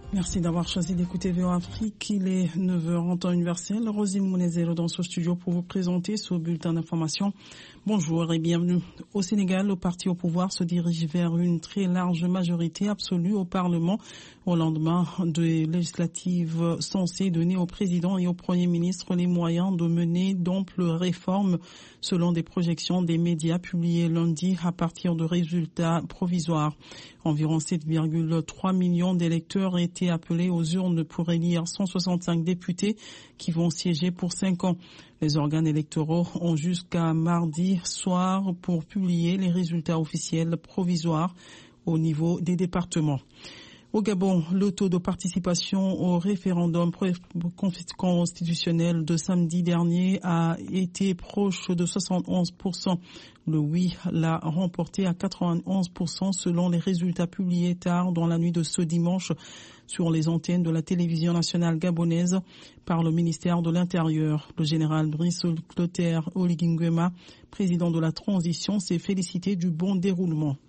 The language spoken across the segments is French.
Merci d'avoir choisi d'écouter VOA Afrique. Il est 9h en temps universel. Rosine Mounezero dans ce studio pour vous présenter ce bulletin d'information. Bonjour et bienvenue. Au Sénégal, le parti au pouvoir se dirige vers une très large majorité absolue au Parlement au lendemain des législatives censées donner au président et au Premier ministre les moyens de mener d'amples réformes selon des projections des médias publiées lundi à partir de résultats provisoires. Environ 7,3 millions d'électeurs étaient appelés aux urnes pour élire 165 députés qui vont siéger pour 5 ans. Les organes électoraux ont jusqu'à mardi soir pour publier les résultats officiels provisoires au niveau des départements. Au Gabon, le taux de participation au référendum constitutionnel de samedi dernier a été proche de 71%. Le oui l'a remporté à 91% selon les résultats publiés tard dans la nuit de ce dimanche sur les antennes de la télévision nationale gabonaise par le ministère de l'Intérieur. Le général Brice Clotaire Oligui Nguema, président de la transition, s'est félicité du bon déroulement.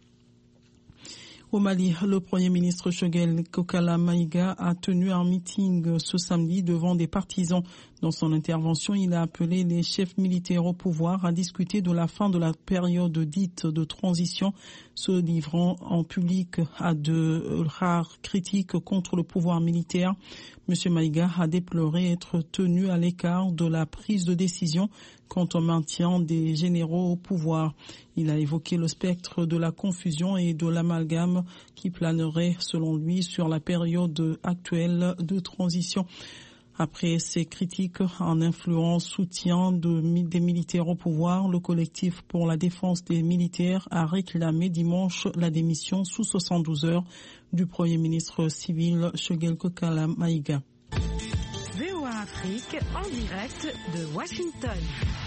Au Mali, le Premier ministre Choguel Kokala Maïga a tenu un meeting ce samedi devant des partisans. Dans son intervention, il a appelé les chefs militaires au pouvoir à discuter de la fin de la période dite de transition, se livrant en public à de rares critiques contre le pouvoir militaire. M. Maïga a déploré être tenu à l'écart de la prise de décision quant au maintien des généraux au pouvoir. Il a évoqué le spectre de la confusion et de l'amalgame qui planerait, selon lui, sur la période actuelle de transition. Après ces critiques, un influent soutien des militaires au pouvoir, le collectif pour la défense des militaires a réclamé dimanche la démission sous 72 heures du Premier ministre civil Choguel Kokala Maïga. VOA Afrique en direct de Washington.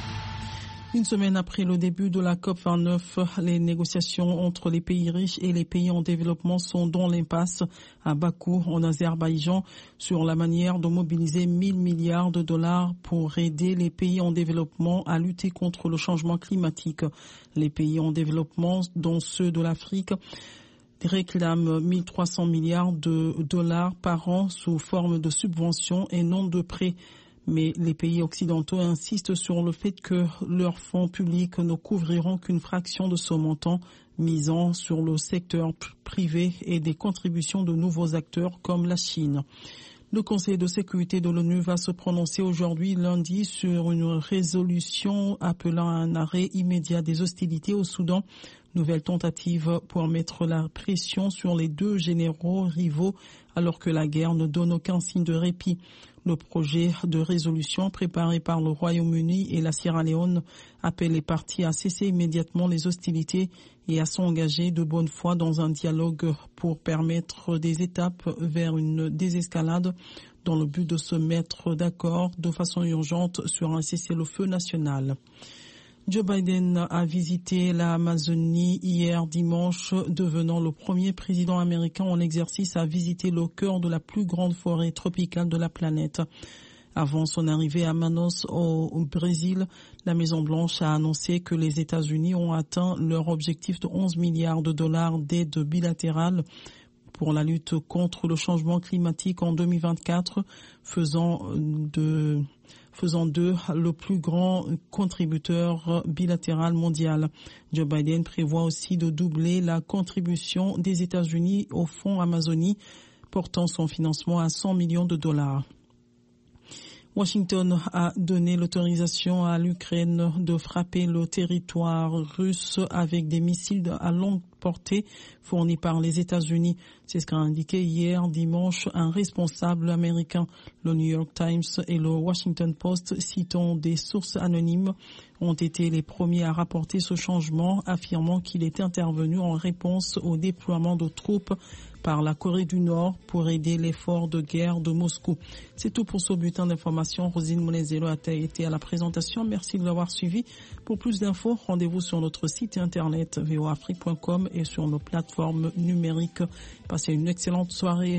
Une semaine après le début de la COP29, les négociations entre les pays riches et les pays en développement sont dans l'impasse à Bakou, en Azerbaïdjan, sur la manière de mobiliser 1 000 milliards de dollars pour aider les pays en développement à lutter contre le changement climatique. Les pays en développement, dont ceux de l'Afrique, réclament 1 300 milliards de dollars par an sous forme de subventions et non de prêts. Mais les pays occidentaux insistent sur le fait que leurs fonds publics ne couvriront qu'une fraction de ce montant, misant sur le secteur privé et des contributions de nouveaux acteurs comme la Chine. Le Conseil de sécurité de l'ONU va se prononcer aujourd'hui lundi sur une résolution appelant à un arrêt immédiat des hostilités au Soudan. Nouvelle tentative pour mettre la pression sur les deux généraux rivaux alors que la guerre ne donne aucun signe de répit. Le projet de résolution préparé par le Royaume-Uni et la Sierra Leone appelle les parties à cesser immédiatement les hostilités et à s'engager de bonne foi dans un dialogue pour permettre des étapes vers une désescalade dans le but de se mettre d'accord de façon urgente sur un cessez-le-feu national. Joe Biden a visité l'Amazonie hier dimanche, devenant le premier président américain en exercice à visiter le cœur de la plus grande forêt tropicale de la planète. Avant son arrivée à Manaus au Brésil, la Maison-Blanche a annoncé que les États-Unis ont atteint leur objectif de 11 milliards de dollars d'aide bilatérale pour la lutte contre le changement climatique en 2024, faisant d'eux le plus grand contributeur bilatéral mondial. Joe Biden prévoit aussi de doubler la contribution des États-Unis au Fonds Amazonie, portant son financement à 100 millions de dollars. Washington a donné l'autorisation à l'Ukraine de frapper le territoire russe avec des missiles à longue portée fournis par les États-Unis. C'est ce qu'a indiqué hier dimanche un responsable américain. Le New York Times et le Washington Post, citant des sources anonymes, ont été les premiers à rapporter ce changement, affirmant qu'il est intervenu en réponse au déploiement de troupes par la Corée du Nord pour aider l'effort de guerre de Moscou. C'est tout pour ce bulletin d'information. Rosine Mounezero a été à la présentation. Merci de l'avoir suivi. Pour plus d'infos, rendez-vous sur notre site internet voafrique.com et sur nos plateformes numériques. Passez une excellente soirée.